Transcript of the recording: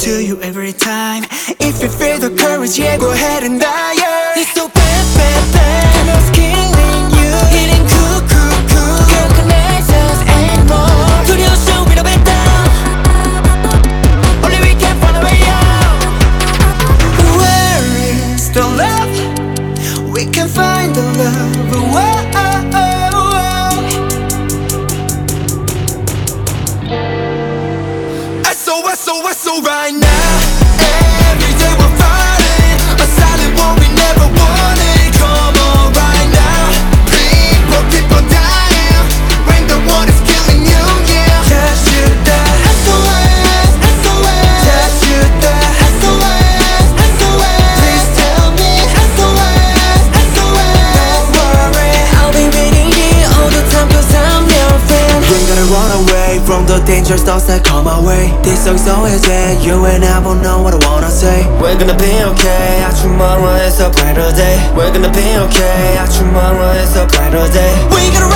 to you every time. If you feel the courage, yeah, go ahead and die, yeah. It's so bad, bad, bad, and it's killing you. Hitting cool, cool, cool. Can't connect us anymore. 두려워, we don't back down. Only we can find a way out. Where is the love? We can find the love. Whoa. So right now, every day we're fighting a silent war we never wanted. Come on right now, people dying when the one is killing you, yeah. Just shoot that SOS, SOS. Just shoot that SOS, SOS. Please tell me SOS, SOS. Don't worry, I'll be waiting here all the time 'cause I'm your friend. We're gonna run away from the dangerous thoughts that come our way. This song's so easy, you and I both know what I wanna say. We're gonna be okay, tomorrow is a brighter day. We're gonna be okay, tomorrow is a brighter day. We gonna